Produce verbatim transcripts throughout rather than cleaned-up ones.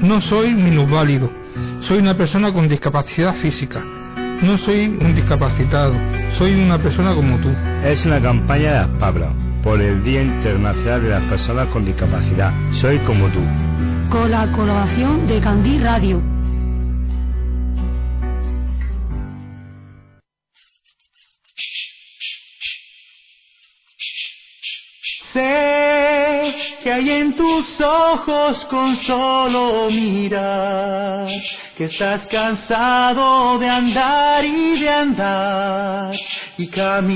No soy minusválido, soy una persona con discapacidad física. No soy un discapacitado, soy una persona como tú. Es una campaña de ASPAPRA por el Día Internacional de las Personas con Discapacidad. Soy como tú. Con la colaboración de Candil Radio. Sé que hay en tus ojos con solo mirar, que estás cansado de andar y de andar y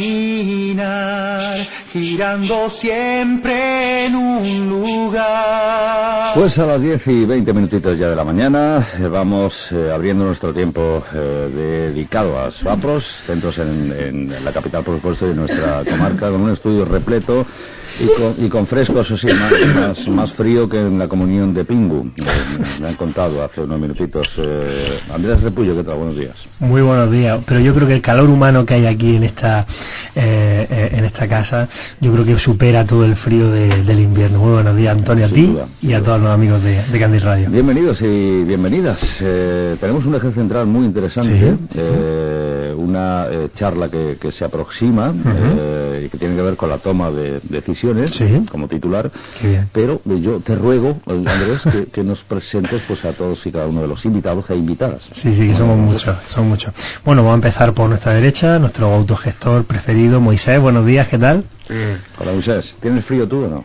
caminar, girando siempre en un lugar. Pues a las diez y veinte minutitos ya de la mañana eh, vamos eh, abriendo nuestro tiempo eh, dedicado a SPAPROS, centros en, en la capital, por supuesto, de nuestra comarca, con un estudio repleto y con, y con fresco, eso sí, más, más, más frío que en la comunión de Pingu. Eh, me han contado hace unos minutitos. Eh, Andrés Repullo, ¿qué tal? Buenos días. Muy buenos días, pero yo creo que el calor humano que hay aquí en esta eh, eh, en esta casa, yo creo que supera todo el frío de, del invierno. Muy buenos días, Antonio, a ti duda, y a duda. todos los amigos de, de Candil Radio. Bienvenidos y bienvenidas. Eh, tenemos un eje central muy interesante, sí, eh, sí. una eh, charla que, que se aproxima, uh-huh. eh, y que tiene que ver con la toma de decisiones, sí. como titular, pero yo te ruego, Andrés, que, que nos presentes pues a todos y cada uno de los invitados e invitadas. Sí, sí, que somos muchos, son muchos. Bueno, vamos a empezar por nuestra derecha, nuestro autogestor preferido, Moisés. Buenos días, ¿qué tal? Sí. Hola, Moisés. ¿Tienes frío tú o no?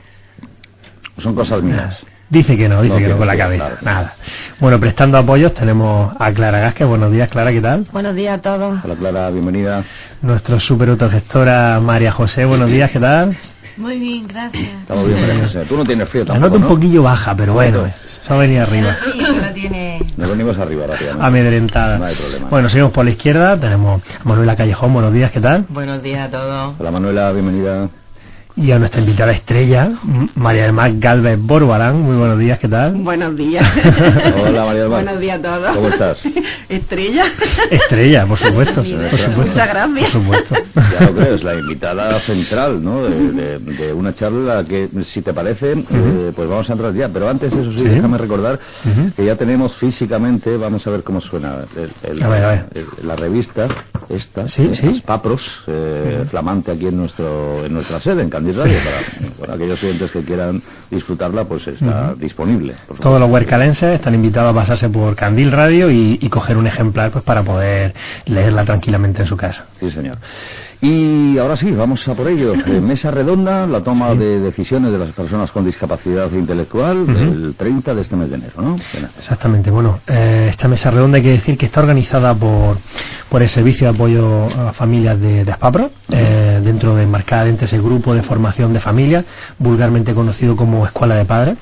¿O son cosas mías? Dice que no, dice no, que no con la cabeza, nada. nada. Bueno, prestando apoyos tenemos a Clara Gasque. Buenos días, Clara, ¿qué tal? Buenos días a todos. Hola, Clara, bienvenida. Nuestro super autogestora María José. Buenos días, ¿qué tal? Muy bien, gracias. Estamos bien, María José. Tú no tienes frío tampoco, La nota ¿no? un poquillo baja, pero bueno, bueno se va a venir arriba. Sí, pero tiene... Nos venimos arriba rápidamente. Amedrentada. No hay problema. Bueno, seguimos por la izquierda. Tenemos a Manuela Callejón. Buenos días, ¿qué tal? Buenos días a todos. Hola, Manuela, bienvenida. Y a nuestra invitada estrella, María del Mar Galvez Borbalán. Muy buenos días, ¿qué tal? Buenos días. Hola, María del Mar. Buenos días a todos. ¿Cómo estás? Estrella. Estrella, por supuesto. por supuesto. Muchas gracias. Por supuesto. Ya lo creo, es la invitada central, ¿no? De, de, de una charla que, si te parece, uh-huh. eh, pues vamos a entrar ya. Pero antes, eso sí, sí. déjame recordar uh-huh. que ya tenemos físicamente, vamos a ver cómo suena, el, el, a ver, a ver. El, la revista, esta, sí, sí. SPAPROS, eh, uh-huh. flamante aquí en nuestro en nuestra sede, en Candil Radio, para, para aquellos clientes que quieran disfrutarla, pues está uh-huh. disponible. Todos los huercalenses están invitados a pasarse por Candil Radio y, y coger un ejemplar pues para poder leerla tranquilamente en su casa. Sí, señor. Y ahora sí, vamos a por ello. Eh, mesa redonda, la toma sí. de decisiones de las personas con discapacidad intelectual, uh-huh. el treinta de este mes de enero, ¿no? Exactamente. Bueno, eh, esta mesa redonda hay que decir que está organizada por por el Servicio de Apoyo a Familias de, de SPAPROS, uh-huh. eh, dentro de enmarcada dentro de ese grupo de formación de familias, vulgarmente conocido como Escuela de Padres.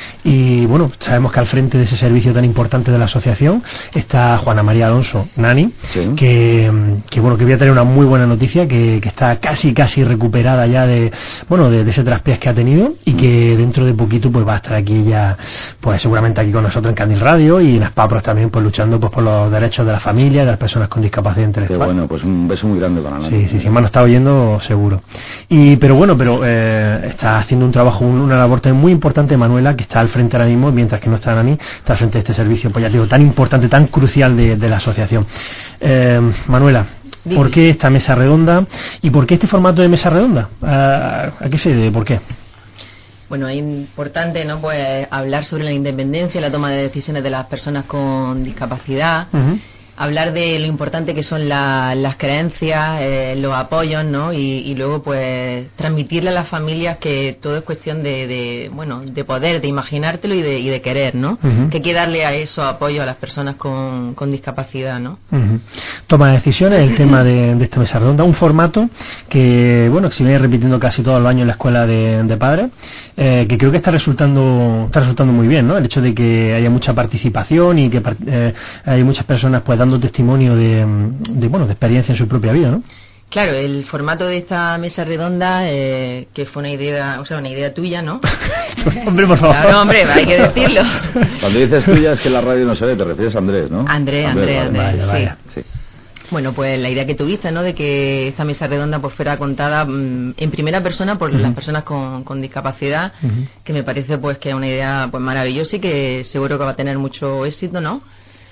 Y bueno, sabemos que al frente de ese servicio tan importante de la asociación está Juana María Alonso, Nani, sí. que, que bueno, que voy a tener una muy buena noticia, que, que está casi casi recuperada ya de bueno de, de ese traspiés que ha tenido y que dentro de poquito pues va a estar aquí ya, pues seguramente aquí con nosotros en Candil Radio y en SPAPROS también, pues luchando pues por los derechos de la familia, de las personas con discapacidad intelectual. Qué bueno, pues un beso muy grande para Nani. Sí, sí, sí, me lo está oyendo seguro. Y pero bueno, pero eh, está haciendo un trabajo, un, una labor también muy importante Manuela, que está al frente ahora mismo, mientras que no está Nani, está al frente de este servicio, pues ya digo, tan importante, tan crucial de, de la asociación. Eh, Manuela, Dime. ¿Por qué esta mesa redonda y por qué este formato de mesa redonda? ¿A, a qué se debe? ¿Por qué? Bueno, es importante, ¿no?, pues hablar sobre la independencia y la toma de decisiones de las personas con discapacidad. Uh-huh. Hablar de lo importante que son la, las creencias, eh, los apoyos, ¿no? Y, y luego, pues, transmitirle a las familias que todo es cuestión de, de bueno, de poder, de imaginártelo y de, y de querer, ¿no? Uh-huh. Que hay que darle a esos apoyos a las personas con, con discapacidad, ¿no? Uh-huh. Toma de decisiones, el tema de, de esta mesa redonda, un formato que, bueno, que se viene repitiendo casi todos los años en la escuela de, de padres, eh, que creo que está resultando, está resultando muy bien, ¿no? El hecho de que haya mucha participación y que eh, hay muchas personas, pues, dando testimonio de, de bueno de experiencia en su propia vida, ¿no? Claro, el formato de esta mesa redonda, eh, que fue una idea, o sea, una idea tuya, ¿no? Hombre, por favor. Claro, hombre, hay que decirlo. Cuando dices tuya es que la radio no se ve, te refieres a Andrés, ¿no? Andrés, Andrés, Andrés, Andrés, vaya, sí. vaya. sí. Bueno, pues la idea que tuviste, ¿no?, de que esta mesa redonda pues fuera contada mmm, en primera persona por uh-huh. las personas con, con discapacidad, uh-huh. que me parece pues que es una idea pues maravillosa y que seguro que va a tener mucho éxito, ¿no?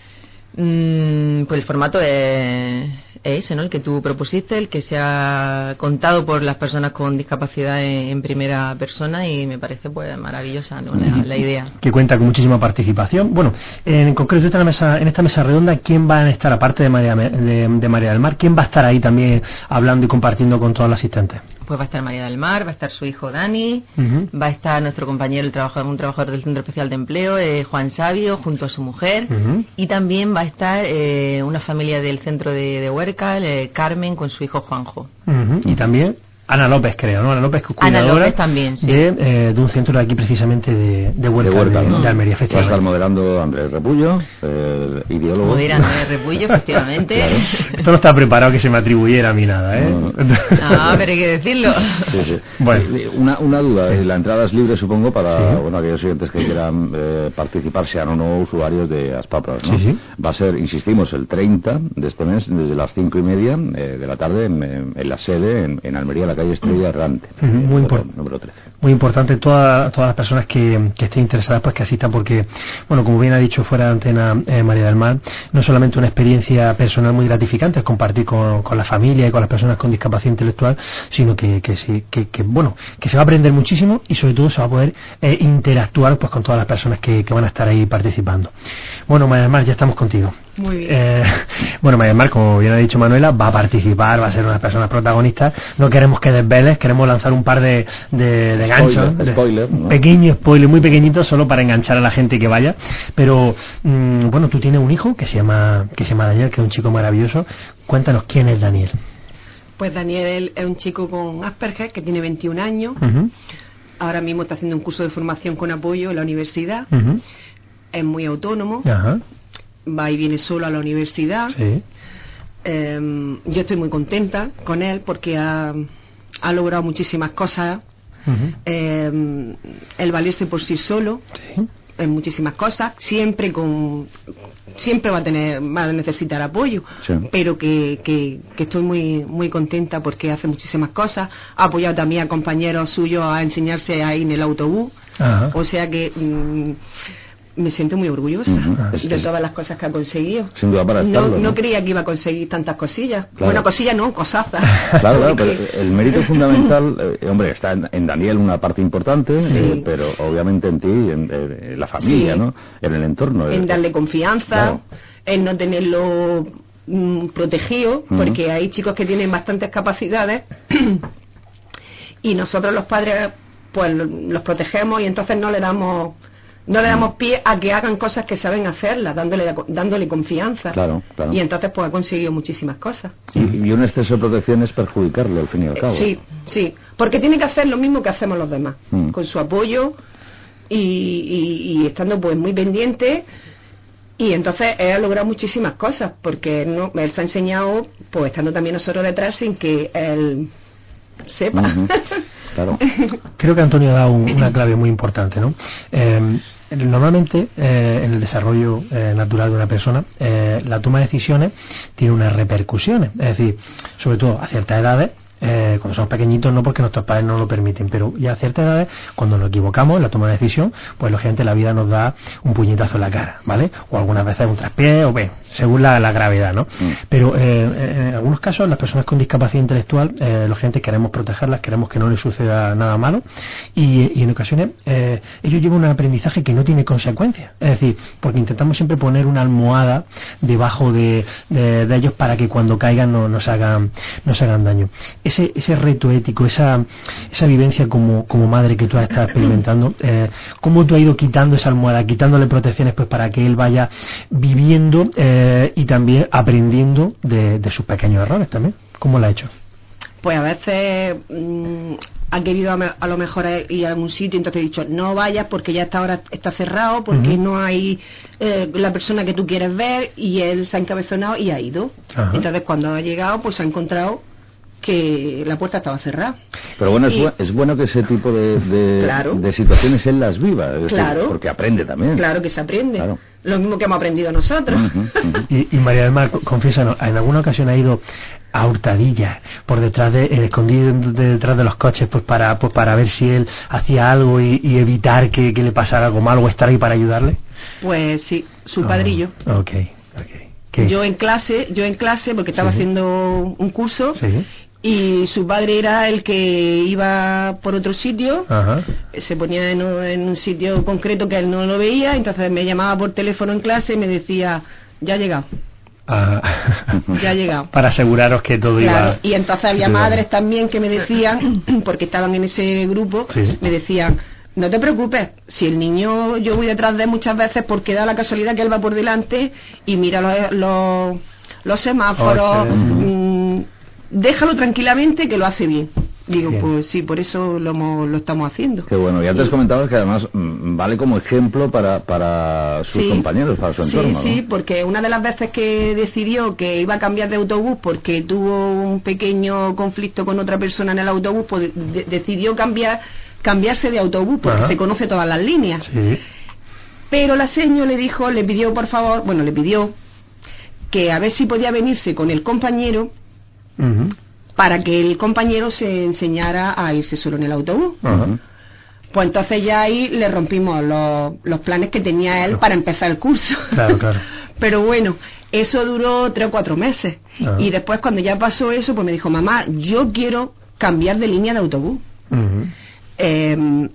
Mm, pues el formato es, es ese, ¿no?, el que tú propusiste, el que sea contado por las personas con discapacidad en, en primera persona, y me parece pues maravillosa, ¿no?, la, la idea. Que cuenta con muchísima participación. Bueno, en concreto esta mesa, en esta mesa redonda, ¿quién va a estar, aparte de María, de, de María del Mar, quién va a estar ahí también hablando y compartiendo con todos los asistentes? Pues va a estar María del Mar, va a estar su hijo Dani, uh-huh. va a estar nuestro compañero, el trabajador, un trabajador del Centro Especial de Empleo, eh, Juan Sabio, junto a su mujer, uh-huh. y también va a estar eh, una familia del centro de, de Huerca, eh, Carmen, con su hijo Juanjo. Uh-huh. Y también Ana López, creo, ¿no? Ana López, que es Ana López también, sí. de, eh, de un centro de aquí precisamente de, de Huerca, de, Huerca, de, ¿no? de Almería, efectivamente. Va a estar moderando Andrés Repullo, eh, ideólogo. Modera Andrés Repullo, efectivamente. Claro. Esto no está preparado que se me atribuyera a mí nada, ¿eh? No, ah, pero hay que decirlo. Sí, sí. Bueno. Una, una duda, sí. La entrada es libre, supongo, para sí. bueno, aquellos oyentes que quieran eh, participar, sean o no usuarios de Aspapros, ¿no? Sí, sí. Va a ser, insistimos, el treinta de este mes, desde las cinco y media eh, de la tarde, en, en la sede, en, en Almería, la calle Estrella Errante. Uh-huh, muy, número, impor- número trece. Muy importante toda, todas las personas que, que estén interesadas pues que asistan, porque bueno, como bien ha dicho fuera de antena eh, María del Mar, no es solamente una experiencia personal muy gratificante, es compartir con, con la familia y con las personas con discapacidad intelectual, sino que, que, sí, que, que bueno, que se va a aprender muchísimo y sobre todo se va a poder eh, interactuar pues con todas las personas que, que van a estar ahí participando. Bueno, María del Mar, ya estamos contigo. Muy bien. Eh, bueno, María del Mar, como bien ha dicho Manuela, va a participar, va a ser una persona protagonista. No queremos que desveles, queremos lanzar un par de, de, de ganchos. Spoiler, de, spoiler, ¿no? Pequeño spoiler, muy pequeñito, solo para enganchar a la gente que vaya. Pero, mmm, bueno, tú tienes un hijo que se llama que se llama Daniel, que es un chico maravilloso. Cuéntanos, ¿quién es Daniel? Pues Daniel es un chico con Asperger que tiene veintiún años. Uh-huh. Ahora mismo está haciendo un curso de formación con apoyo en la universidad. Uh-huh. Es muy autónomo. Uh-huh. Va y viene solo a la universidad. Sí. Eh, yo estoy muy contenta con él porque ha, ha logrado muchísimas cosas. Uh-huh. Eh, el valerse por sí solo. Sí. En muchísimas cosas, siempre con siempre va a tener va a necesitar apoyo, sí. pero que, que, que estoy muy muy contenta porque hace muchísimas cosas. Ha apoyado también a compañeros suyos a enseñarse ahí en el autobús. Ajá. O sea que mmm, me siento muy orgullosa uh-huh. de todas las cosas que ha conseguido. Sin duda para estarlo, no, ¿no? no creía que iba a conseguir tantas cosillas. Claro. Bueno, cosillas no, cosazas. Claro, claro, pero el mérito fundamental, eh, hombre, está en, en Daniel una parte importante, sí. eh, pero obviamente en ti, en, en la familia, sí. ¿no? En el entorno. En eh, darle confianza, claro. en no tenerlo mm, protegido, uh-huh. porque hay chicos que tienen bastantes capacidades y nosotros los padres pues los protegemos y entonces no le damos no le damos pie a que hagan cosas que saben hacerlas, dándole dándole confianza. Claro, claro. Y entonces pues ha conseguido muchísimas cosas. Y, y un exceso de protección es perjudicarle al fin y al cabo. Sí, sí, porque tiene que hacer lo mismo que hacemos los demás, mm. con su apoyo y, y, y estando pues muy pendiente. Y entonces él ha logrado muchísimas cosas, porque no, él se ha enseñado pues estando también nosotros detrás sin que él sepa. Uh-huh. Claro. Creo que Antonio ha dado un, una clave muy importante, ¿no? Eh, normalmente eh, en el desarrollo eh, natural de una persona eh, la toma de decisiones tiene unas repercusiones, es decir, sobre todo a ciertas edades. Eh, cuando somos pequeñitos no, porque nuestros padres no lo permiten, pero ya a ciertas edades, cuando nos equivocamos en la toma de decisión, pues lógicamente la vida nos da un puñetazo en la cara, ¿vale? O algunas veces un traspié, o bien, según la, la gravedad, ¿no? Mm. Pero eh, en algunos casos las personas con discapacidad intelectual, eh, lógicamente queremos protegerlas, queremos que no les suceda nada malo, y, y en ocasiones eh, ellos llevan un aprendizaje que no tiene consecuencias, es decir, porque intentamos siempre poner una almohada debajo de, de, de ellos para que cuando caigan no nos hagan, nos hagan daño. Ese, ese reto ético, esa, esa vivencia como, como madre que tú has estado experimentando, eh, ¿cómo tú has ido quitando esa almohada, quitándole protecciones pues para que él vaya viviendo eh, y también aprendiendo de, de sus pequeños errores también? ¿Cómo lo ha hecho? Pues a veces mmm, ha querido a, me, a lo mejor ir a algún sitio, entonces he dicho no vayas porque ya esta hora está cerrado, porque uh-huh. no hay eh, la persona que tú quieres ver, y él se ha encabezonado y ha ido. Uh-huh. Entonces cuando ha llegado pues se ha encontrado que la puerta estaba cerrada. Pero bueno, es, y, bu es bueno que ese tipo de, de, claro. de situaciones él las viva, es claro. decir, porque aprende también. Claro que se aprende, claro. Lo mismo que hemos aprendido nosotros. Uh-huh, uh-huh. y, y María del Mar, confiésanos, ¿en alguna ocasión ha ido a hurtadillas por detrás de, eh, escondido de, detrás de los coches, pues para pues para ver si él hacía algo y, y evitar que, que le pasara algo malo o estar ahí para ayudarle? Pues sí, su padrillo. Oh, ok, ok. Yo en clase, yo en clase, porque estaba sí. haciendo un curso, sí. y su padre era el que iba por otro sitio. Ajá. Se ponía en un, en un sitio concreto que él no lo veía, entonces me llamaba por teléfono en clase y me decía, ya ha llegado. Ah. Ya ha llegado. Para aseguraros que todo claro, iba... y entonces había madres también que me decían, porque estaban en ese grupo, sí. me decían, no te preocupes, si el niño yo voy detrás de él muchas veces porque da la casualidad que él va por delante y mira los, los, los semáforos, oh, sí. mmm, déjalo tranquilamente que lo hace bien. Digo, bien. Pues sí, por eso lo, lo estamos haciendo. Qué bueno, ya te has comentado que además mmm, vale como ejemplo para, para sus sí. compañeros, para su entorno. Sí, sí, ¿no? porque una de las veces que decidió que iba a cambiar de autobús porque tuvo un pequeño conflicto con otra persona en el autobús, pues de decidió cambiar cambiarse de autobús porque Ajá. se conoce todas las líneas. Sí. Pero la seño le dijo, le pidió por favor, bueno, le pidió que a ver si podía venirse con el compañero uh-huh. para que el compañero se enseñara a irse solo en el autobús. Uh-huh. Pues entonces ya ahí le rompimos los, los planes que tenía él para empezar el curso. Claro, claro. Pero bueno, eso duró tres o cuatro meses. Uh-huh. Y después cuando ya pasó eso, pues me dijo, mamá, yo quiero cambiar de línea de autobús. Uh-huh. Eh,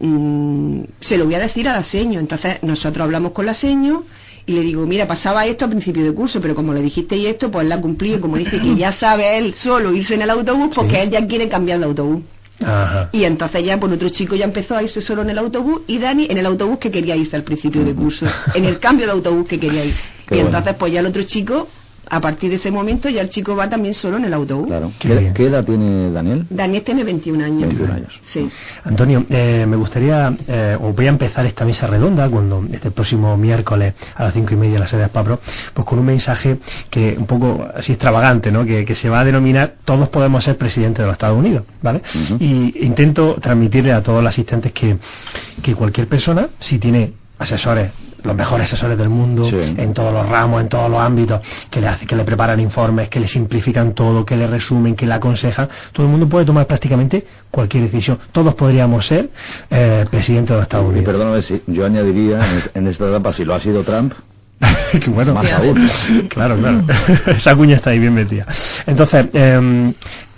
mm, se lo voy a decir a la seño. Entonces nosotros hablamos con la seño y le digo, mira, pasaba esto a principio de curso, pero como le dijiste y esto, pues él la cumplió. Como dice que ya sabe él solo irse en el autobús, porque sí. él ya quiere cambiar de autobús. Ajá. Y entonces ya, pues otro chico ya empezó a irse solo en el autobús y Dani en el autobús que quería irse al principio de curso, en el cambio de autobús que quería ir. Qué y bueno. Entonces pues ya el otro chico, a partir de ese momento ya el chico va también solo en el autobús. Claro. ¿Qué, ¿Qué edad tiene Daniel? Daniel tiene veintiún años. veintiún años. Sí. Antonio, eh, me gustaría, eh, os voy a empezar esta mesa redonda cuando este próximo miércoles a las cinco y media en la sede de Spapro, pues con un mensaje que un poco así extravagante, ¿no? Que, que se va a denominar todos podemos ser presidentes de los Estados Unidos, ¿vale? Uh-huh. Y intento transmitirle a todos los asistentes que, que cualquier persona, si tiene asesores, los mejores asesores del mundo, sí. en todos los ramos, en todos los ámbitos, que le hace, que le preparan informes, que le simplifican todo, que le resumen, que le aconsejan, todo el mundo puede tomar prácticamente cualquier decisión. Todos podríamos ser eh, presidentes de los Estados Unidos. Y perdóname, si yo añadiría en esta etapa, si lo ha sido Trump, que bueno, más aún. Claro, claro. Esa cuña está ahí bien metida. Entonces, eh,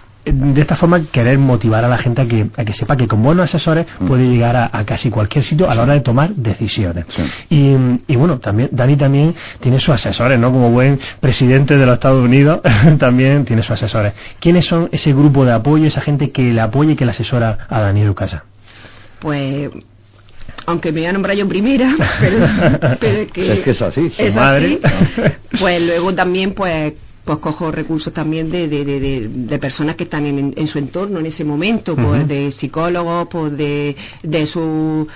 de esta forma querer motivar a la gente a que, a que sepa que con buenos asesores puede llegar a, a casi cualquier sitio a la hora de tomar decisiones. Sí. Y, y bueno, también Dani también tiene sus asesores, ¿no? Como buen presidente de los Estados Unidos, también tiene sus asesores. ¿Quiénes son ese grupo de apoyo, esa gente que le apoya y que le asesora a Daniel Lucasa? Pues... aunque me voy a nombrar yo primera, pero, pero es que... Es que es así. Es madre. así. Pues luego también, pues... pues cojo recursos también de, de, de, de, de personas que están en, en su entorno en ese momento, uh-huh. pues de psicólogos, pues de, de sus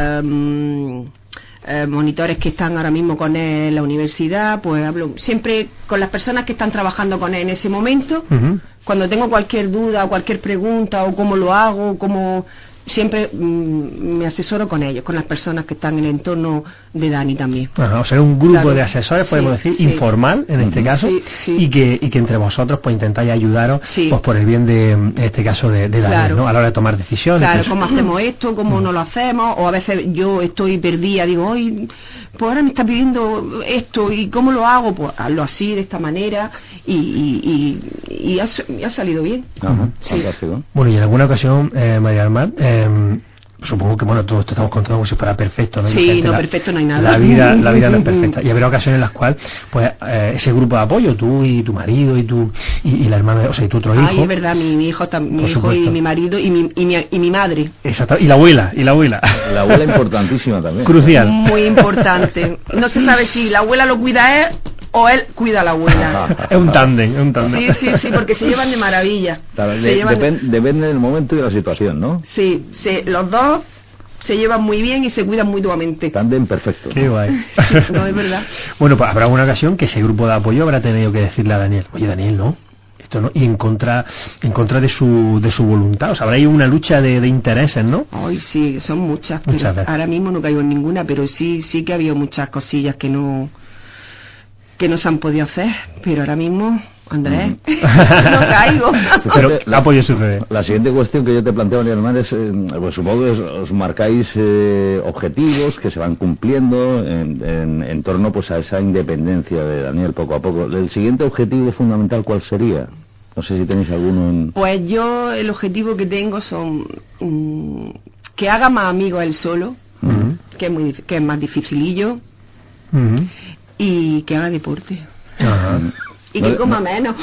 um, eh, monitores que están ahora mismo con él en la universidad, pues hablo siempre con las personas que están trabajando con él en ese momento, uh-huh. cuando tengo cualquier duda o cualquier pregunta o cómo lo hago, cómo... siempre mmm, me asesoro con ellos, con las personas que están en el entorno de Dani también. Ajá, o sea, un grupo claro. de asesores, podemos sí, decir, sí. informal en este caso, sí, sí. Y, que, y que entre vosotros pues intentáis ayudaros sí. pues por el bien de, en este caso, de, de Dani, claro. ¿no? A la hora de tomar decisiones. Claro, pues, cómo hacemos esto, cómo no lo hacemos, o a veces yo estoy perdida, digo, hoy pues ahora me está pidiendo esto, ¿y cómo lo hago? Pues hazlo así, de esta manera, y, y, y, y, ha, y ha salido bien. Ajá, sí. fantástico. Bueno, y en alguna ocasión, eh, María del Mar, eh, supongo que bueno, todo esto estamos contando como si fuera perfecto, ¿no? Sí, gente, no, la, perfecto no hay nada. La vida, la vida no es perfecta. Y habrá ocasiones en las cuales, pues, eh, ese grupo de apoyo, tú y tu marido y tu y, y la hermana, o sea, y tu otro hijo. Ay, es verdad, mi, mi hijo, tam, mi hijo supuesto. Y mi marido y mi, y mi y mi madre. Exacto. Y la abuela, y la abuela. La abuela importantísima también. Crucial. Muy importante. No se sabe si la abuela lo cuida él o él cuida a la abuela. Es un tándem, es un tándem. Sí, sí, sí, porque se llevan de maravilla. Claro, se de, llevan depend, de... depende del momento y de la situación, ¿no? Sí, sí, los dos se llevan muy bien y se cuidan mutuamente. Tándem perfecto. Qué guay. Sí, no, es verdad. Bueno, pues habrá una ocasión que ese grupo de apoyo habrá tenido que decirle a Daniel, oye Daniel, no, esto, ¿no? Y en contra, en contra de su, de su voluntad. O sea, habrá ahí una lucha de, de intereses, ¿no? Hoy sí, son muchas, pero muchas veces. Ahora mismo no caigo en ninguna, pero sí, sí que ha habido muchas cosillas que no, que no se han podido hacer, pero ahora mismo, Andrés, mm. no caigo. Pero la, apoyo sucede. La siguiente cuestión que yo te planteo, María del Mar, es, eh, pues supongo que os, os marcáis eh, objetivos que se van cumpliendo en, en, en torno pues a esa independencia de Daniel poco a poco. El siguiente objetivo fundamental, ¿cuál sería? No sé si tenéis alguno en... Pues yo el objetivo que tengo son um, que haga más amigos él solo, uh-huh. que es muy que es más dificilillo, uh-huh. y que haga deporte. Uh-huh. Y que no, coma no, menos.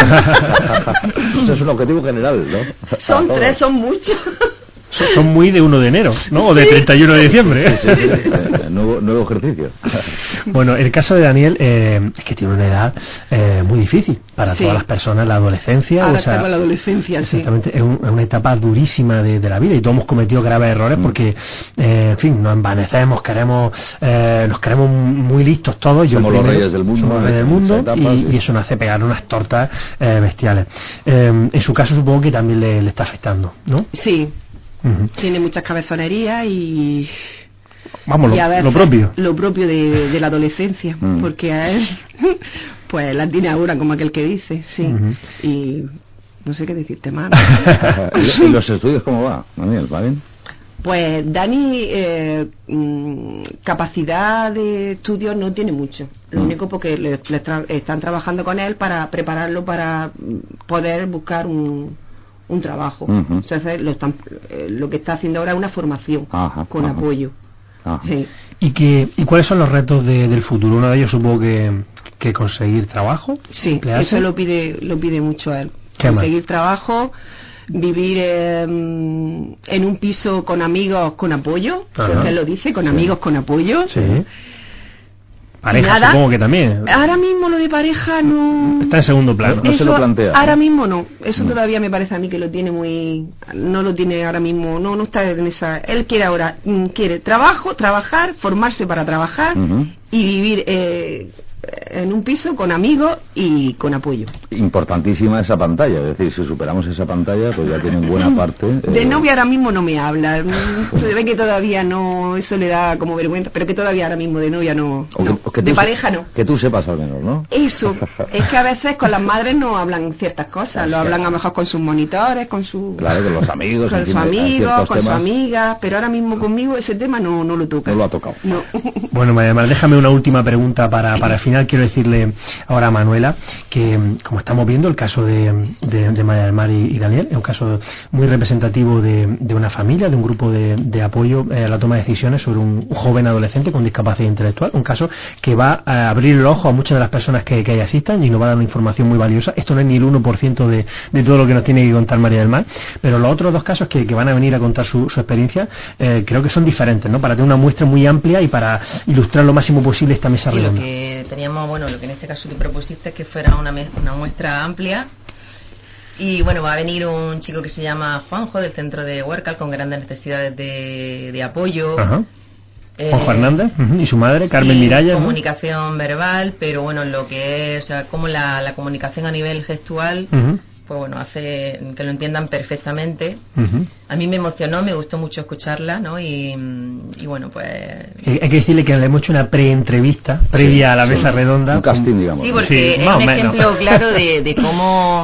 No, eso es un objetivo general, ¿no? Son tres, son muchos. Son muy de uno de enero, ¿no? O de treinta y uno de diciembre. Sí, sí, sí. Eh, nuevo, nuevo ejercicio. Bueno, el caso de Daniel eh, es que tiene una edad eh, muy difícil para sí. todas las personas, la adolescencia. Ahora o sea, está con la adolescencia, exactamente, sí. Es, un, es una etapa durísima de, de la vida y todos hemos cometido graves errores mm. porque, eh, en fin, nos envanecemos, queremos, eh, nos queremos muy listos todos. Yo somos los reyes del mundo. Somos los reyes del mundo etapa, y, sí. y eso nos hace pegar unas tortas eh, bestiales. Eh, en su caso supongo que también le, le está afectando, ¿no? Sí. Uh-huh. Tiene muchas cabezonerías y vamos, y a lo, veces lo propio lo propio de, de la adolescencia, uh-huh. porque a él pues la tiene ahora como aquel que dice, sí, uh-huh. y no sé qué decirte más. ¿Y los estudios cómo va, Daniel? ¿Va bien? Pues Dani eh, mm, capacidad de estudio no tiene mucho, lo uh-huh. único porque le, le tra- están trabajando con él para prepararlo para poder buscar un un trabajo. Uh-huh. O sea, lo, están, eh, lo que está haciendo ahora es una formación ajá, con ajá. apoyo. Ajá. Sí. ¿Y, que, ¿Y cuáles son los retos de, del futuro? Uno de ellos supongo que, que conseguir trabajo. Sí, eso lo pide lo pide mucho a él. Conseguir más? trabajo, vivir eh, en un piso con amigos con apoyo, porque él lo dice, con sí. amigos con apoyo. Sí. Pareja, nada, supongo que también. Ahora mismo lo de pareja no... Está en segundo plano. No, no se lo plantea. Ahora mismo no. Eso no. Todavía me parece a mí que lo tiene muy... No lo tiene ahora mismo. No, no está en esa... Él quiere ahora... Quiere trabajo, trabajar, formarse para trabajar uh-huh. y vivir... Eh, en un piso con amigos y con apoyo. Importantísima esa pantalla, es decir, si superamos esa pantalla pues ya tienen buena parte eh... de novia ahora mismo no me habla, se ve que todavía no, eso le da como vergüenza, pero que todavía ahora mismo de novia no, o que, no. O que de pareja se... no, que tú sepas al menos, ¿no? Eso, es que a veces con las madres no hablan ciertas cosas, lo hablan a lo mejor con sus monitores, con sus claro, con los amigos, con sus amigos, con sus amigas, pero ahora mismo conmigo ese tema no, no lo toca. No lo ha tocado. No. Bueno, María Mar, déjame una última pregunta para, para el final. Quiero decirle ahora a Manuela que, como estamos viendo, el caso de, de, de María del Mar y, y Daniel es un caso muy representativo de, de una familia, de un grupo de, de apoyo eh, a la toma de decisiones sobre un, un joven adolescente con discapacidad intelectual, un caso que va a abrir el ojo a muchas de las personas que, que ahí asistan y nos va a dar una información muy valiosa. Esto no es ni el uno por ciento de, de todo lo que nos tiene que contar María del Mar, pero los otros dos casos que, que van a venir a contar su, su experiencia eh, creo que son diferentes, ¿no? Para tener una muestra muy amplia y para ilustrar lo máximo posible esta mesa sí, redonda. Lo que teníamos, bueno, lo que en este caso tú propusiste es que fuera una, una muestra amplia. Y bueno, va a venir un chico que se llama Juanjo del centro de Huércal con grandes necesidades de, de apoyo. Ajá. Eh, Juanjo Hernández uh-huh. y su madre, Carmen sí, Miralles. Comunicación ¿no? verbal, pero bueno, lo que es, o sea, como la, la comunicación a nivel gestual, uh-huh. pues bueno, hace que lo entiendan perfectamente. Uh-huh. A mí me emocionó, me gustó mucho escucharla, ¿no? Y, y bueno, pues... Hay que decirle que le hemos hecho una pre-entrevista, previa sí, a la mesa sí. redonda. Un casting, digamos. Sí, porque sí, es un ejemplo claro de, de cómo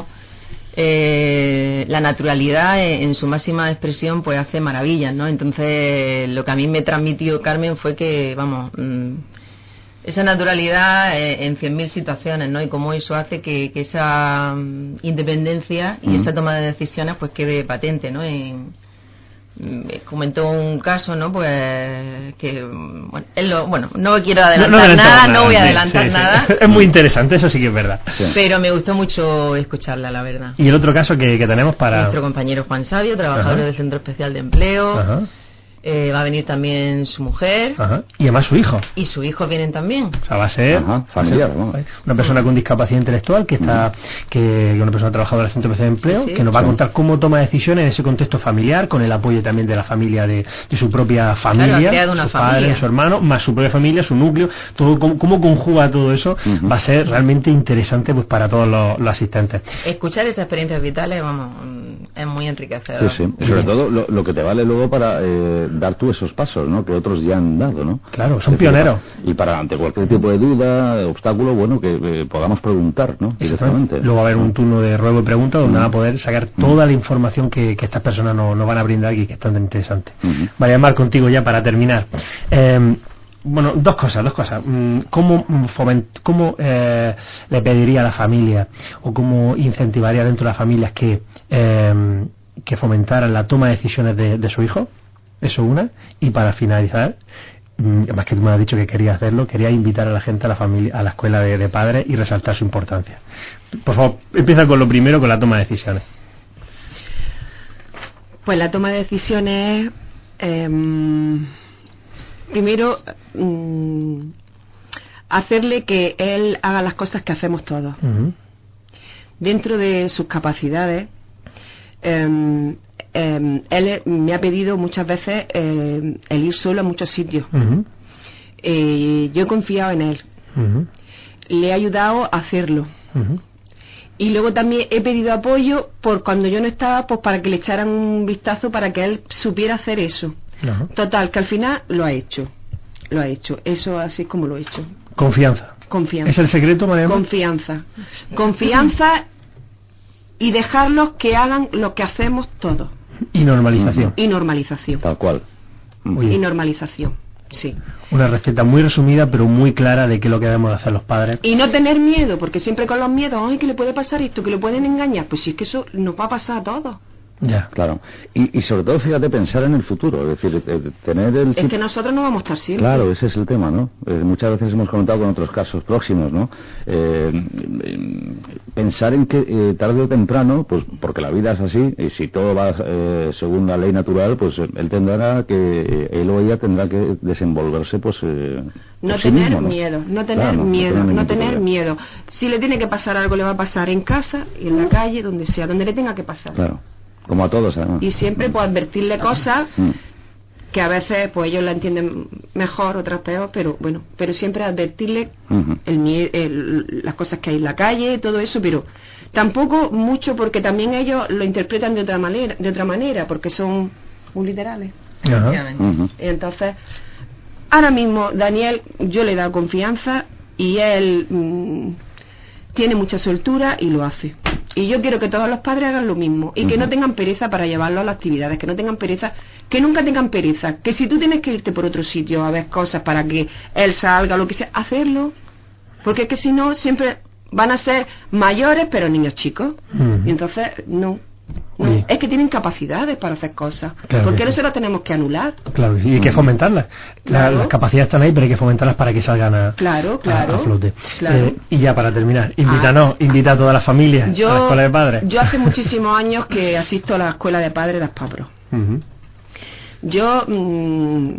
eh, la naturalidad en su máxima expresión pues hace maravillas, ¿no? Entonces, lo que a mí me transmitió Carmen fue que, vamos... Mmm, esa naturalidad eh, en cien mil situaciones, ¿no? Y cómo eso hace que, que esa um, independencia y uh-huh. esa toma de decisiones pues quede patente, ¿no? En, me comentó un caso, ¿no? Pues que bueno, él lo, bueno no quiero adelantar no, no nada, nada, no voy a adelantar sí, sí, nada. Sí. Es muy interesante, eso sí que es verdad. Sí. Pero me gustó mucho escucharla, la verdad. Y el otro caso que, que tenemos para nuestro compañero Juan Sabio, trabajador uh-huh. del Centro Especial de Empleo. Uh-huh. Eh, va a venir también su mujer. Ajá. Y además su hijo. Y sus hijos vienen también. O sea, va a ser, Ajá, familiar, ¿no? Una persona con discapacidad intelectual que está, que una persona trabajadora del Centro Especial de Empleo, Sí, sí. que nos va a Sí. contar cómo toma decisiones en ese contexto familiar, con el apoyo también de la familia, de, de su propia familia, Claro, ha creado una su familia. padre, su hermano, más su propia familia, su núcleo, todo cómo, cómo conjuga todo eso, Uh-huh. va a ser realmente interesante pues para todos los, los asistentes. Escuchar esas experiencias vitales, vamos, mm, es muy enriquecedor. Sí, sí. Y sobre todo lo, lo que te vale luego para eh, dar tú esos pasos, ¿no? Que otros ya han dado, ¿no? Claro, son Es decir, pioneros. Y para ante cualquier tipo de duda, de obstáculo, bueno, que eh, podamos preguntar, ¿no? Directamente. Luego va a haber un turno de ruego y pregunta donde Mm. van a poder sacar toda la información que, que estas personas nos, nos van a brindar y que es tan interesante. Ujú. María Mar, contigo ya para terminar. Eh, bueno, dos cosas, dos cosas. Mm, ¿Cómo, mm, foment- cómo eh, le pediría a la familia o cómo incentivaría dentro de las familias que, eh, que fomentaran la toma de decisiones de, de su hijo? Eso una. Y para finalizar, mm, además que tú me has dicho que quería hacerlo, quería invitar a la gente a la familia, a la escuela de, de padres y resaltar su importancia. Por favor, empieza con lo primero, con la toma de decisiones. Pues la toma de decisiones, eh, primero, mm, hacerle que él haga las cosas que hacemos todos. Uh-huh. Dentro de sus capacidades, eh, eh, él me ha pedido muchas veces eh, el ir solo a muchos sitios. Uh-huh. Eh, yo he confiado en él. Uh-huh. Le he ayudado a hacerlo. Uh-huh. Y luego también he pedido apoyo por cuando yo no estaba, pues para que le echaran un vistazo para que él supiera hacer eso. Uh-huh. Total, que al final lo ha hecho. Lo ha hecho. Eso así es como lo he hecho. Confianza. Confianza. ¿Es el secreto, María Mar? Confianza. Confianza y dejarlos que hagan lo que hacemos todos. Y normalización. Y normalización. Tal cual. Oye. Y normalización. Sí. Una receta muy resumida, pero muy clara de qué es lo que debemos hacer los padres. Y no tener miedo, porque siempre con los miedos, ay, que le puede pasar esto, que le pueden engañar. Pues si es que eso nos va a pasar a todos. Ya. Claro. Y, y sobre todo, fíjate, pensar en el futuro. Es decir, eh, tener el... Es que nosotros no vamos a estar siempre. Claro, ese es el tema, ¿no? Eh, muchas veces hemos comentado con otros casos próximos, ¿no? Eh, eh, pensar en que eh, tarde o temprano, pues porque la vida es así, y si todo va eh, según la ley natural, pues eh, él tendrá que, eh, él o ella tendrá que desenvolverse, pues... Eh, No por sí tener mismo, ¿no? miedo, no tener Claro, no, no miedo, tener no ningún tener tipo de- miedo. Si le tiene que pasar algo, le va a pasar en casa, y en la calle, donde sea, donde le tenga que pasar. Claro, como a todos, además. Y siempre pues advertirle cosas Mm. que a veces pues ellos la entienden mejor, otras peor, pero bueno, pero siempre advertirle Ujú. el, mie- el- las cosas que hay en la calle, todo eso, pero tampoco mucho porque también ellos lo interpretan de otra manera, de otra manera, porque son muy literales. Ajá. Ujú. Entonces, ahora mismo Daniel, yo le he dado confianza y él mm, tiene mucha soltura y lo hace. Y yo quiero que todos los padres hagan lo mismo y que Ujú. no tengan pereza para llevarlo a las actividades, que no tengan pereza, que nunca tengan pereza, que si tú tienes que irte por otro sitio a ver cosas para que él salga, lo que sea, hacerlo, porque es que si no siempre van a ser mayores pero niños chicos. Ujú. Y entonces no. No, Oye. es que tienen capacidades para hacer cosas. Claro ¿Por que qué sí. nosotros tenemos que anular? Claro, y hay que fomentarlas. La- Claro. las capacidades están ahí, pero hay que fomentarlas para que salgan a, Claro, claro, a, a flote. claro. Eh, y ya para terminar, invítanos, invita a todas las familias a la Yo, escuela de padres. yo hace muchísimos años que asisto a la escuela de padres de Aspapro. Ujú. Yo mm,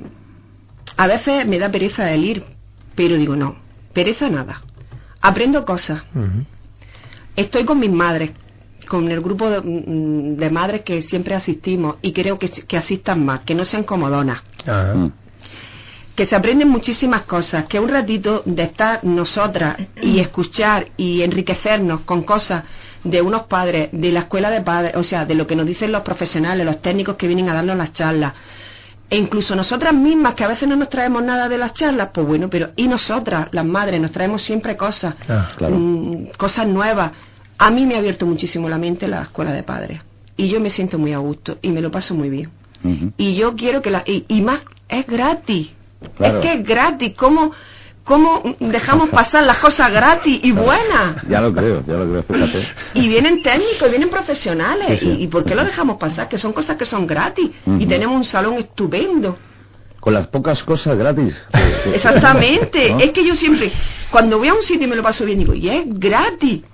a veces me da pereza el ir, pero digo no, pereza nada. Aprendo cosas. Ujú. Estoy con mis madres, con el grupo de, mm, de madres que siempre asistimos y creo que, que asistan más, que no sean comodonas. Ajá. Mm. Que se aprenden muchísimas cosas, que un ratito de estar nosotras y escuchar y enriquecernos con cosas de unos padres, de la escuela de padres, o sea, de lo que nos dicen los profesionales, los técnicos que vienen a darnos las charlas, e incluso nosotras mismas, que a veces no nos traemos nada de las charlas, pues bueno, pero y nosotras, las madres, nos traemos siempre cosas, Ah, claro. mm, cosas nuevas. A mí me ha abierto muchísimo la mente la escuela de padres, y yo me siento muy a gusto, y me lo paso muy bien. Ujú. Y yo quiero que la... Y, y más, es gratis. Claro. Es que es gratis. ¿Cómo, cómo dejamos pasar las cosas gratis y buenas? Ya lo creo, ya lo creo, fíjate. Y vienen técnicos, y vienen profesionales. Sí, sí. ¿Y, y por qué lo dejamos pasar? Que son cosas que son gratis. Ujú. Y tenemos un salón estupendo. Con las pocas cosas gratis. que- que- Exactamente. ¿no? Es que yo siempre, cuando voy a un sitio y me lo paso bien, digo, y es gratis. Mm.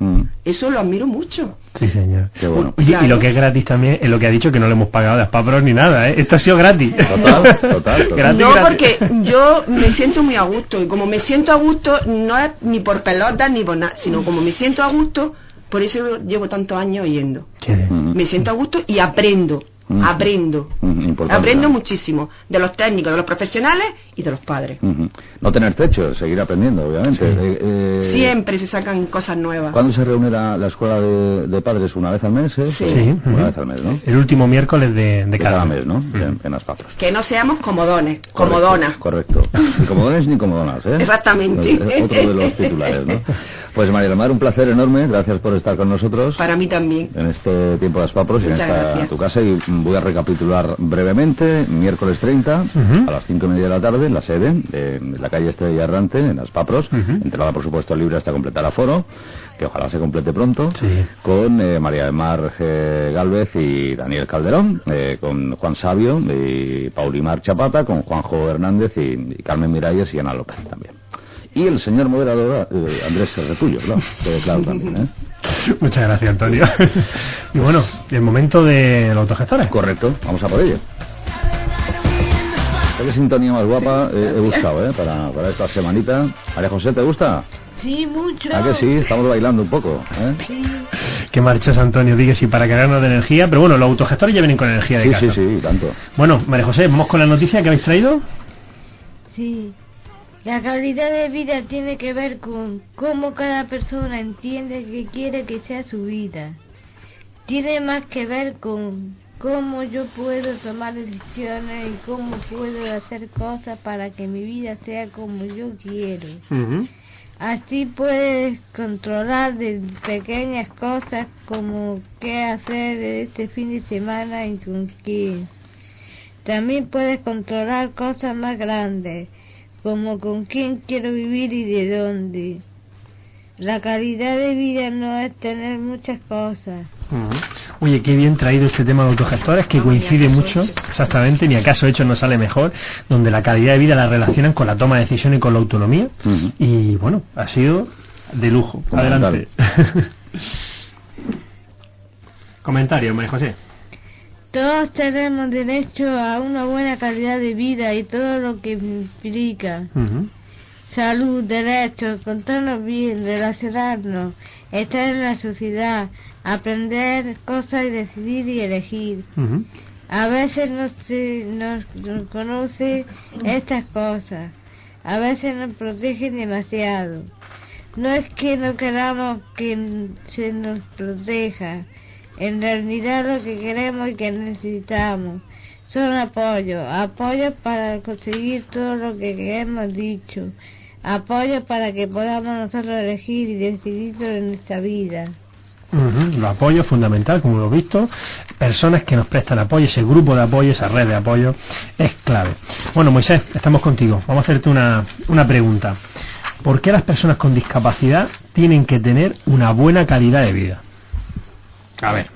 eso lo admiro mucho. Sí, señor. Qué bueno. Oye, Claro. y lo que es gratis también es lo que ha dicho, que no le hemos pagado de Aspapros ni nada, ¿eh? Esto ha sido gratis. Total, total, total. Gratis, No, gratis. porque yo me siento muy a gusto, y como me siento a gusto no es ni por pelotas ni por nada, sino como me siento a gusto, por eso llevo tantos años yendo. Sí. Ujú. Me siento a gusto y aprendo, Mm. aprendo. Ujú, importante, Aprendo ¿no? muchísimo de los técnicos, de los profesionales y de los padres. Ujú. No tener techo, seguir aprendiendo, obviamente. Sí. Eh, eh, Siempre se sacan cosas nuevas. ¿Cuándo se reúne la, la escuela de, de padres? ¿Una vez al mes? ¿eh? Sí. ¿O Sí, Una ujú. vez al mes, ¿no? El último miércoles de, de De cada, cada mes, ¿no? Ujú. En, en Aspapros. Que no seamos comodones, comodonas. Correcto. correcto. Ni comodones ni comodonas, ¿eh? Exactamente. Es otro de los titulares, ¿no? Pues María del Mar, un placer enorme. Gracias por estar con nosotros Para mí también. en este tiempo de Aspapros y en Muchas esta gracias. tu casa. Y voy a recapitular brevemente. Miércoles treinta, Ujú. a las cinco y media de la tarde, en la sede, de la calle Estrella Errante, en Aspapros. Ujú. Entrada, por supuesto, libre hasta completar aforo, que ojalá se complete pronto. Sí. Con eh, María del Mar eh, Gálvez y Daniel Calderón, eh, con Juan Sabio y Paulimar Chapata, con Juanjo Hernández y, y Carmen Miralles y Ana López también. Y el señor moderador eh, Andrés Serretullo, claro, que claro también, ¿eh? Muchas gracias, Antonio. Y bueno, el momento de los autogestores. Correcto, vamos a por ello. ¿Qué sintonía más guapa eh, he buscado, eh? Para, para esta semanita. María José, ¿te gusta? Sí, mucho. ¿A que sí? Estamos bailando un poco, ¿eh? Sí. Qué marchoso, Antonio, digue sí, para cargarnos de energía. Pero bueno, los autogestores ya vienen con energía de Sí, casa. sí, sí, tanto. Bueno, María José, vamos con la noticia que habéis traído. Sí. La calidad de vida tiene que ver con cómo cada persona entiende que quiere que sea su vida. Tiene más que ver con cómo yo puedo tomar decisiones y cómo puedo hacer cosas para que mi vida sea como yo quiero. Así puedes controlar de pequeñas cosas como qué hacer este fin de semana y con quién. También puedes controlar cosas más grandes, como con quién quiero vivir y de dónde. La calidad de vida no es tener muchas cosas. Ujú. Oye, qué bien traído este tema de autogestores, que No, ni coincide acaso mucho, hecho. exactamente, ni acaso hecho no sale mejor, donde la calidad de vida la relacionan con la toma de decisiones y con la autonomía. Ujú. Y bueno, ha sido de lujo. Fundamental. Adelante. Comentario, María José. Todos tenemos derecho a una buena calidad de vida y todo lo que implica. Ujú. Salud, derechos, contarnos bien, relacionarnos, estar en la sociedad, aprender cosas y decidir y elegir. Ujú. A veces no se nos, nos conoce estas cosas, a veces nos protegen demasiado. No es que no queramos que se nos proteja, en realidad lo que queremos y que necesitamos son apoyo, apoyo para conseguir todo lo que hemos dicho, apoyo para que podamos nosotros elegir y decidir sobre nuestra vida. Ujú. Los apoyos fundamental, como lo he visto, personas que nos prestan apoyo, ese grupo de apoyo, esa red de apoyo es clave. Bueno, Moisés, estamos contigo. Vamos a hacerte una, una pregunta. ¿Por qué las personas con discapacidad tienen que tener una buena calidad de vida? A ver.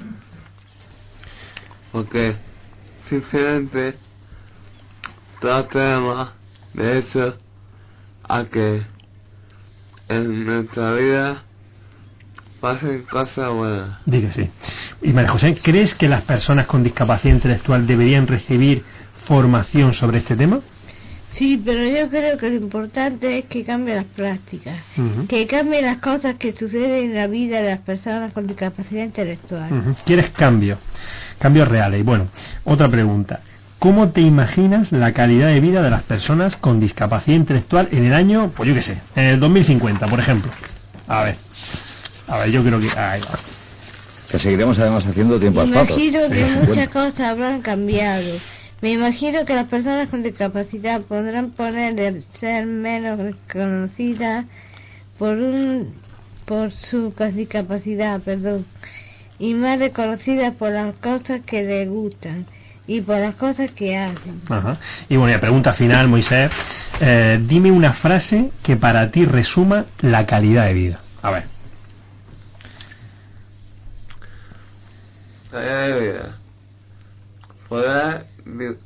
Porque simplemente todos tenemos derecho a que en nuestra vida pasen cosas buenas. Di que sí. Y María José, ¿crees que las personas con discapacidad intelectual deberían recibir formación sobre este tema? Sí, pero yo creo que lo importante es que cambien las prácticas, Ujú. que cambien las cosas que suceden en la vida de las personas con discapacidad intelectual. Ujú. ¿Quieres cambios? Cambios reales. Y bueno, otra pregunta. ¿Cómo te imaginas la calidad de vida de las personas con discapacidad intelectual en el año, pues yo qué sé, en el dos mil cincuenta, por ejemplo? A ver. A ver, yo creo que... Ahí va. Que seguiremos además haciendo tiempo a patos. Imagino que Sí. muchas cosas habrán cambiado. Me imagino que las personas con discapacidad podrán poner de ser menos reconocidas por un por su discapacidad, perdón, y más reconocidas por las cosas que les gustan y por las cosas que hacen. Ajá. Y bueno, y pregunta final, Moisés. Eh, dime una frase que para ti resuma la calidad de vida. A ver. Calidad de vida. Poder di-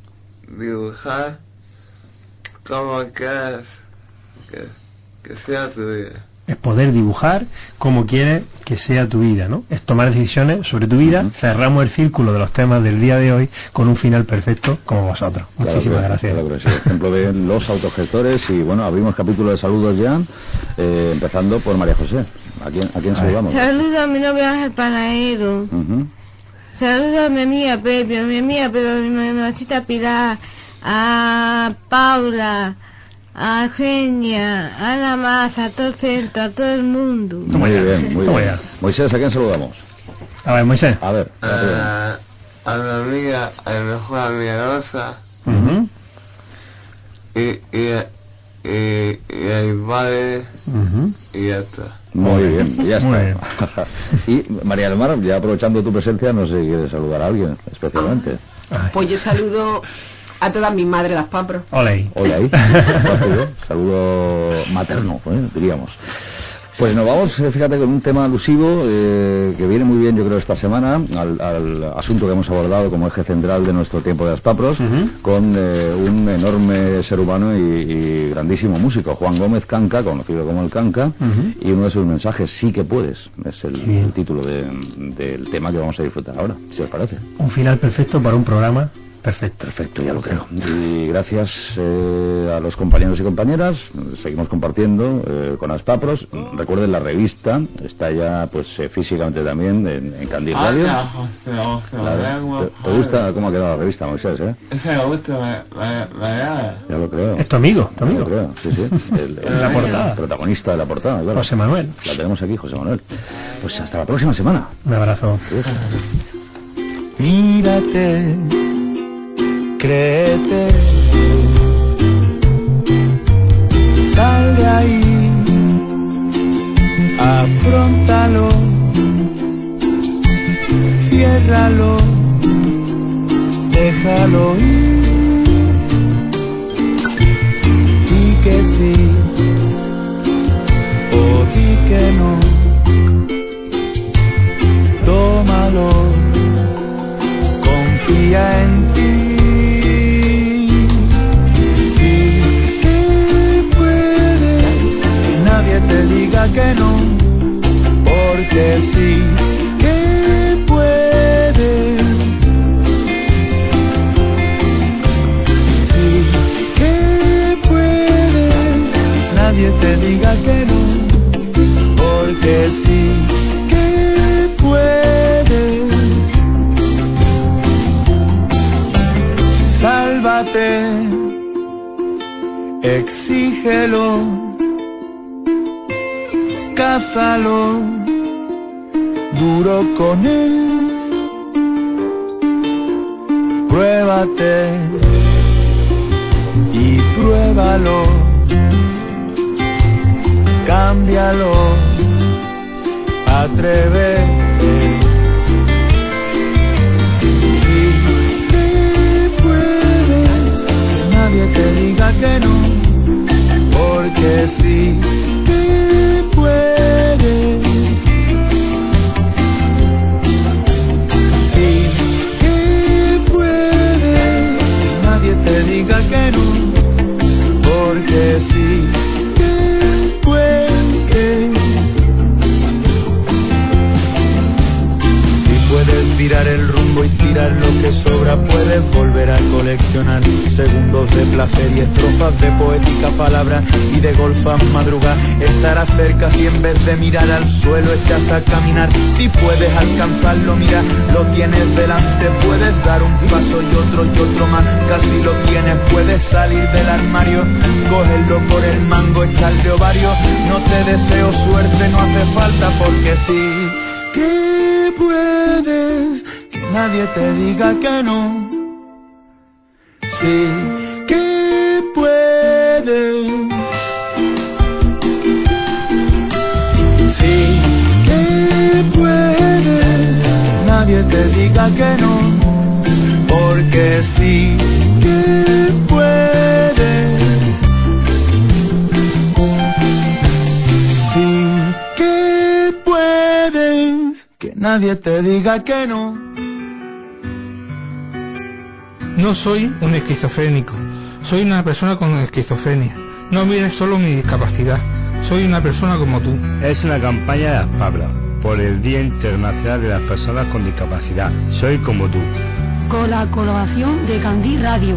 dibujar como quieras que, que sea tu vida. es poder dibujar como quieres que sea tu vida, ¿no? Es tomar decisiones sobre tu vida. Uh-huh. Cerramos el círculo de los temas del día de hoy con un final perfecto como vosotros. Muchísimas claro, gracias. Claro, sí. Ejemplo de los autogestores. Y bueno, abrimos capítulo de saludos ya, eh, empezando por María José. ¿A quién, a quién saludamos? Saludos a mi novio Ángel Panadero. Uh-huh. Saludos a mi amiga Pepe, a mi amiga Pepe, a mi mamacita Pilar, a Paula, a Genia, a la masa, a todo el centro, a todo el mundo. Muy bien, muy bien. Moisés, ¿a quién saludamos? A ver, Moisés. A ver. A, a mi amiga, a mi mejor amiga Rosa. Uh-huh. Y, y, y, y a mi padre. Uh-huh. Y ya está. Muy bien, ya está. Muy bien. Y María del Mar, ya aprovechando tu presencia, no sé si quieres saludar a alguien especialmente. Ay. Pues yo saludo a todas mis madres de Aspapro. Ole. Ole ahí. Saludo materno, ¿eh? diríamos. Pues nos vamos, fíjate, con un tema alusivo eh, que viene muy bien, yo creo, esta semana al, al asunto que hemos abordado como eje central de nuestro tiempo de Aspapros, uh-huh. con eh, un enorme ser humano y, y grandísimo músico, Juan Gómez Canca, conocido como el Canca, uh-huh. y uno de sus mensajes, Sí que puedes, es el, el título de, del tema que vamos a disfrutar ahora, si os parece. Un final perfecto para un programa. Perfecto. Perfecto, ya lo creo. Y gracias eh, a los compañeros y compañeras, seguimos compartiendo eh, con Aspapros. Recuerden, la revista está ya pues eh, físicamente también en, en Candil Radio. ¿Te, ¿Te gusta cómo ha quedado la revista, Moisés? ¿eh? Me gusta, ya lo creo. Es tu amigo, tu amigo. Ya lo creo, sí, sí. El, el, la portada. El protagonista de la portada, claro. José Manuel. La tenemos aquí, José Manuel. Pues hasta la próxima semana. Un abrazo. Mírate, créete, sal de ahí, afróntalo, ciérralo, déjalo ir, di que sí o di que no, tómalo, confía en ti. Te diga que no, porque sí que puedes, sí que puedes, nadie te diga que no, porque sí que puedes, sálvate, exígelo, cázalo, duro con él, pruébate y pruébalo, cámbialo, atrévete, sí que puedes, que nadie te diga que no, porque sí puedes, sí que puedes, nadie te diga que no, porque sí que puedes, si puedes virar el rumbo y tirar lo que sobra, puedes volver a coleccionar segundos de placer y estrofas de poética palabra y de golfas madrugar, estarás cerca si en vez de mirar al suelo echas a caminar, si puedes alcanzarlo, mira, lo tienes delante, puedes dar un paso y otro y otro más, casi lo tienes, puedes salir del armario, cogerlo por el mango, echarle ovario, no te deseo suerte, no hace falta, porque sí que puedes, que nadie te diga que no, sí que puedes, sí que puedes, nadie te diga que no, porque sí que puedes, sí que puedes, que nadie te diga que no. No soy un esquizofrénico, soy una persona con esquizofrenia. No mires solo mi discapacidad, Soy una persona como tú. Es una campaña de Aspapro por el Día Internacional de las Personas con Discapacidad. Soy como tú. Con la colaboración de Candí Radio.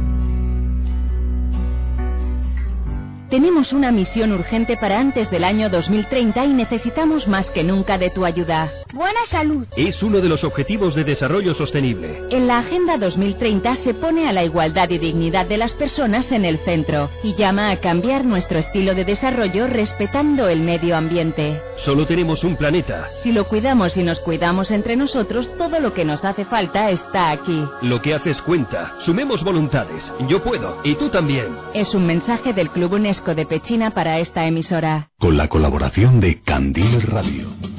Tenemos una misión urgente para antes del año dos mil treinta y necesitamos más que nunca de tu ayuda. Buena salud. Es uno de los objetivos de desarrollo sostenible. En la Agenda dos mil treinta se pone a la igualdad y dignidad de las personas en el centro y llama a cambiar nuestro estilo de desarrollo respetando el medio ambiente. Solo tenemos un planeta. Si lo cuidamos y nos cuidamos entre nosotros, todo lo que nos hace falta está aquí. Lo que haces cuenta. Sumemos voluntades. Yo puedo. Y tú también. Es un mensaje del Club UNESCO de Pechina para esta emisora. Con la colaboración de Candil Radio.